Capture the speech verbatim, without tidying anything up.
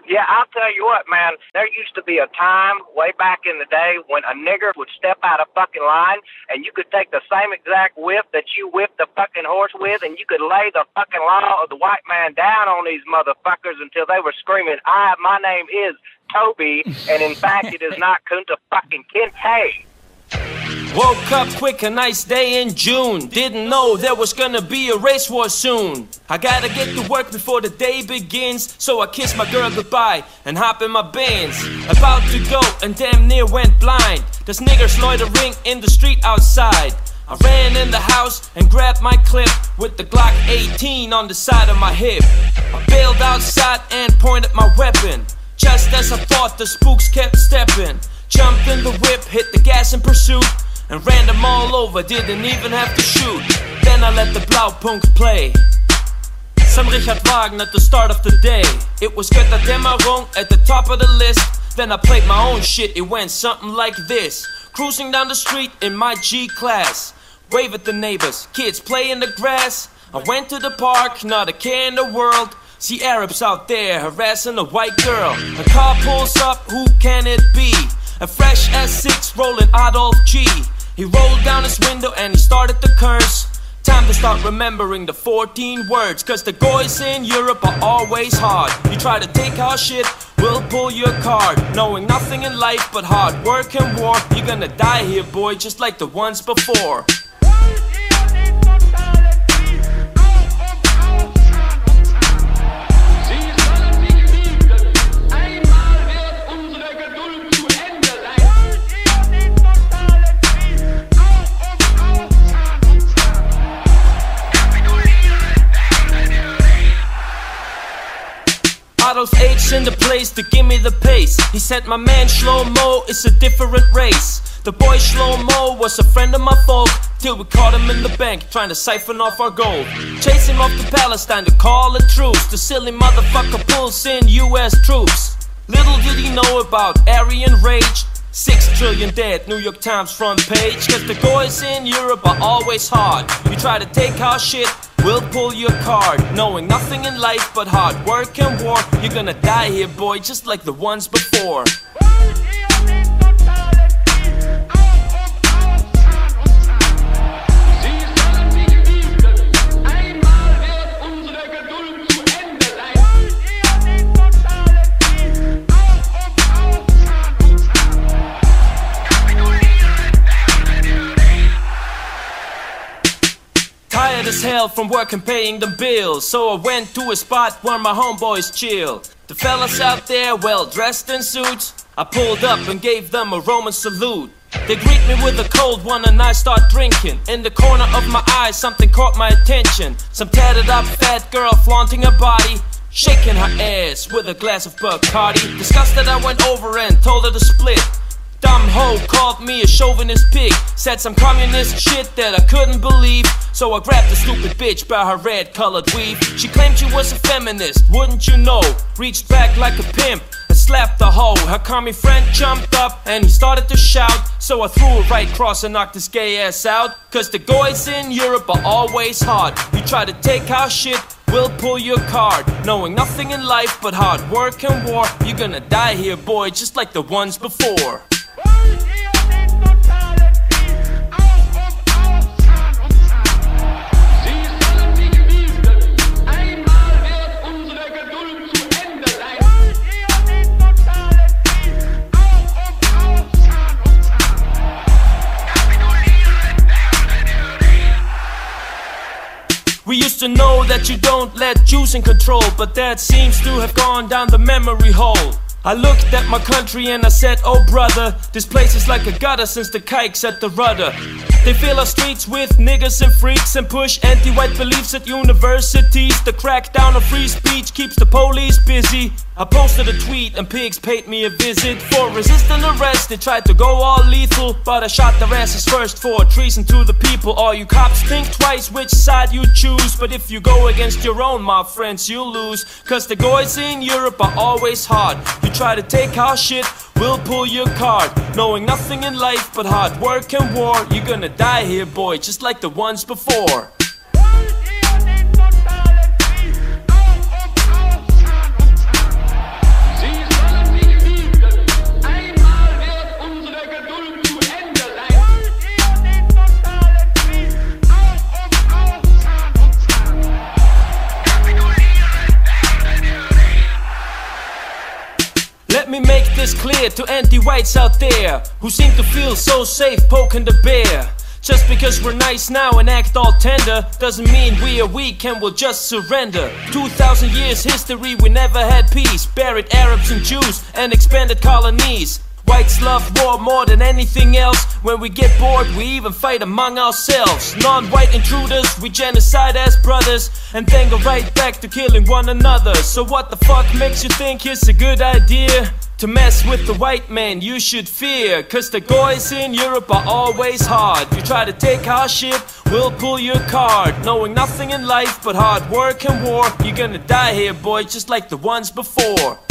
Yeah, I'll tell you what, man. There used to be a time way back in the day when a nigger would step out of fucking line and you could take the same exact whip that you whipped the fucking horse with and you could lay the fucking law of the white man down on these motherfuckers until they were screaming, I, my name is Toby, and in fact it is not Kunta fucking Kinte. Woke up quick, a nice day in June. Didn't know there was gonna be a race war soon. I gotta get to work before the day begins, so I kiss my girl goodbye and hop in my Benz. About to go and damn near went blind. There's niggers loitering in the street outside. I ran in the house and grabbed my clip with the Glock eighteen on the side of my hip. I bailed outside and pointed my weapon. Just as I thought, the spooks kept stepping. Jumped in the whip, hit the gas in pursuit, and ran them all over, didn't even have to shoot. Then I let the Blaupunkt play. Some Richard Wagner at the start of the day. It was Götterdämmerung at the top of the list. Then I played my own shit, it went something like this. Cruising down the street in my G-Class. Wave at the neighbors, kids play in the grass. I went to the park, not a care in the world. See Arabs out there harassing a white girl. A car pulls up, who can it be? A fresh S six rolling Adolf G. He rolled down his window and he started to curse. Time to start remembering the fourteen words, cause the guys in Europe are always hard. You try to take our shit, we'll pull your card. Knowing nothing in life but hard work and war. You're gonna die here, boy, just like the ones before. Adolf H in the place to give me the pace. He said my man Shlomo is a different race. The boy Shlomo was a friend of my folk, till we caught him in the bank trying to siphon off our gold. Chase him off to Palestine to call a truce. The silly motherfucker pulls in U S troops. Little did he know about Aryan rage. Six trillion dead, New York Times front page. Cause the guys in Europe are always hard. You try to take our shit, we'll pull your card. Knowing nothing in life but hard work and war. You're gonna die here, boy, just like the ones before. Tired as hell from work and paying the bills, so I went to a spot where my homeboys chill. The fellas out there well dressed in suits. I pulled up and gave them a Roman salute. They greet me with a cold one and I start drinking. In the corner of my eye something caught my attention. Some tatted up fat girl flaunting her body, shaking her ass with a glass of Bacardi. Disgusted I went over and told her to split. Dumb hoe called me a chauvinist pig. Said some communist shit that I couldn't believe. So I grabbed the stupid bitch by her red colored weave. She claimed she was a feminist, wouldn't you know? Reached back like a pimp and slapped the hoe. Her commie friend jumped up and he started to shout. So I threw a right cross and knocked his gay ass out. Cause the guys in Europe are always hard. You try to take our shit, we'll pull your card. Knowing nothing in life but hard work and war. You're gonna die here, boy, just like the ones before. We used to know that you don't let Jews in control, but that seems to have gone down the memory hole. I looked at my country and I said, oh brother, this place is like a gutter since the kike's at the rudder. They fill our streets with niggas and freaks and push anti-white beliefs at universities. The crackdown of free speech keeps the police busy. I posted a tweet and pigs paid me a visit. For resisting arrest they tried to go all lethal, but I shot their asses first for treason to the people. All you cops think twice which side you choose, but if you go against your own, my friends, you'll lose. Cause the guys in Europe are always hard. You try to take our shit, we'll pull your card. Knowing nothing in life but hard work and war. You're gonna die here, boy, just like the ones before. Sie Let me make this clear to anti-whites out there who seem to feel so safe poking the bear. Just because we're nice now and act all tender doesn't mean we are weak and we'll just surrender. Two thousand years history, we never had peace. Buried Arabs and Jews and expanded colonies. Whites love war more than anything else. When we get bored, we even fight among ourselves. Non-white intruders, we genocide as brothers, and then go right back to killing one another. So what the fuck makes you think it's a good idea to mess with the white man? You should fear, cause the guys in Europe are always hard. You try to take our shit, we'll pull your card. Knowing nothing in life but hard work and war, you're gonna die here, boy, just like the ones before.